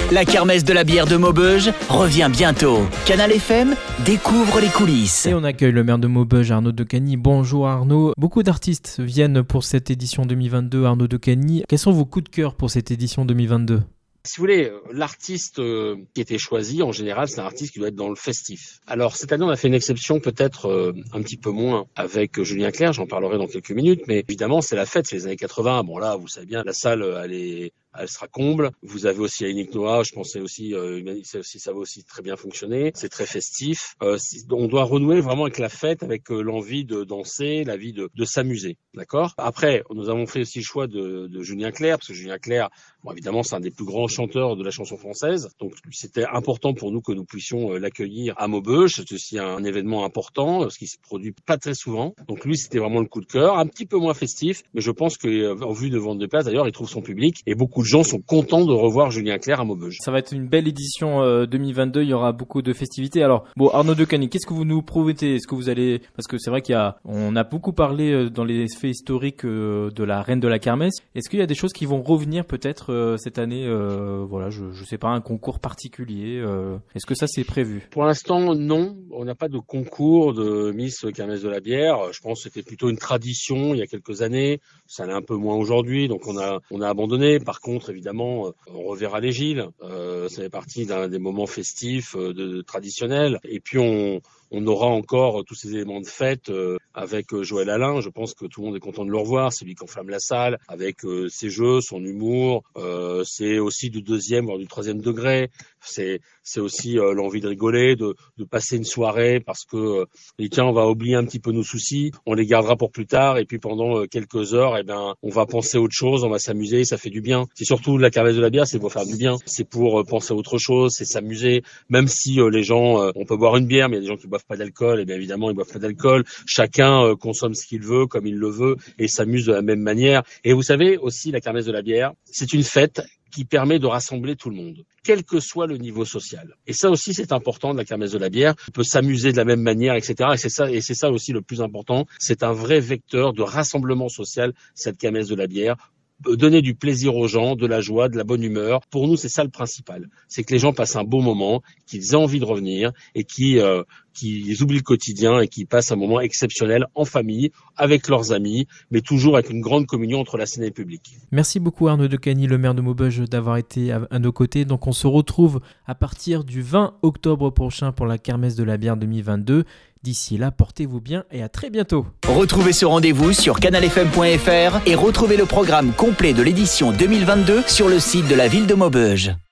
La kermesse de la bière de Maubeuge revient bientôt. Canal FM découvre les coulisses. Et on accueille le maire de Maubeuge, Arnaud Decagny. Bonjour Arnaud. Beaucoup d'artistes viennent pour cette édition 2022. Arnaud Decagny, quels sont vos coups de cœur pour cette édition 2022 ? Si vous voulez, l'artiste qui était choisi, en général, c'est un artiste qui doit être dans le festif. Alors, cette année, on a fait une exception, peut-être un petit peu moins, avec Julien Clerc, j'en parlerai dans quelques minutes, mais évidemment, c'est la fête, c'est les années 80. Bon, là, vous savez bien, la salle, elle sera comble. Vous avez aussi Yannick Noah, je pensais aussi, ça va aussi très bien fonctionner. C'est très festif. On doit renouer vraiment avec la fête, avec l'envie de danser, l'envie de s'amuser. D'accord ? Après, nous avons fait aussi le choix de Julien Clerc, parce que Julien Clerc, bon, évidemment, c'est un des plus grands chanteurs de la chanson française. Donc, c'était important pour nous que nous puissions l'accueillir à Maubeuge. C'est aussi un événement important, parce qu'il se produit pas très souvent. Donc, lui, c'était vraiment le coup de cœur. Un petit peu moins festif, mais je pense qu'en vue de vendre des places, d'ailleurs, il trouve son public. Et beaucoup de gens sont contents de revoir Julien Clerc à Maubeuge. Ça va être une belle édition 2022. Il y aura beaucoup de festivités. Alors, bon, Arnaud Decagny, qu'est-ce que vous nous promettez ? Est-ce que vous allez, parce que c'est vrai on a beaucoup parlé dans les faits historiques de la reine de la kermesse. Est-ce qu'il y a des choses qui vont revenir peut-être cette année, voilà, je sais pas, un concours particulier. Est-ce que ça c'est prévu ? Pour l'instant, non. On n'a pas de concours de Miss Kermesse de la bière. Je pense que c'était plutôt une tradition il y a quelques années. Ça l'est un peu moins aujourd'hui, donc on a abandonné. Par contre, évidemment, on reverra les Gilles. Ça fait partie d'un des moments festifs traditionnels. Et puis on aura encore tous ces éléments de fête avec Joël Alain. Je pense que tout le monde est content de le revoir. C'est lui qui enflamme la salle avec ses jeux, son humour. C'est aussi du deuxième, voire du troisième degré. C'est aussi l'envie de rigoler, de passer une soirée parce que tiens, on va oublier un petit peu nos soucis. On les gardera pour plus tard. Et puis pendant quelques heures, on va penser à autre chose. On va s'amuser. Ça fait du bien. C'est surtout la kermesse de la bière, c'est pour faire du bien. C'est pour penser à autre chose. C'est s'amuser. Même si les gens, on peut boire une bière, mais il y a des gens qui boivent pas d'alcool, et bien évidemment ils boivent pas d'alcool. Chacun consomme ce qu'il veut, comme il le veut, et s'amuse de la même manière. Et vous savez aussi, la kermesse de la bière, c'est une fête qui permet de rassembler tout le monde, quel que soit le niveau social. Et ça aussi, c'est important de la kermesse de la bière. On peut s'amuser de la même manière, etc. Et c'est ça aussi le plus important. C'est un vrai vecteur de rassemblement social, cette kermesse de la bière. Donner du plaisir aux gens, de la joie, de la bonne humeur. Pour nous, c'est ça le principal. C'est que les gens passent un bon moment, qu'ils aient envie de revenir et qu'ils oublient le quotidien et qu'ils passent un moment exceptionnel en famille, avec leurs amis, mais toujours avec une grande communion entre la scène et le public. Merci beaucoup Arnaud Decagny, le maire de Maubeuge, d'avoir été à nos côtés. Donc on se retrouve à partir du 20 octobre prochain pour la kermesse de la bière 2022. D'ici là, portez-vous bien et à très bientôt. Retrouvez ce rendez-vous sur canalfm.fr et retrouvez le programme complet de l'édition 2022 sur le site de la ville de Maubeuge.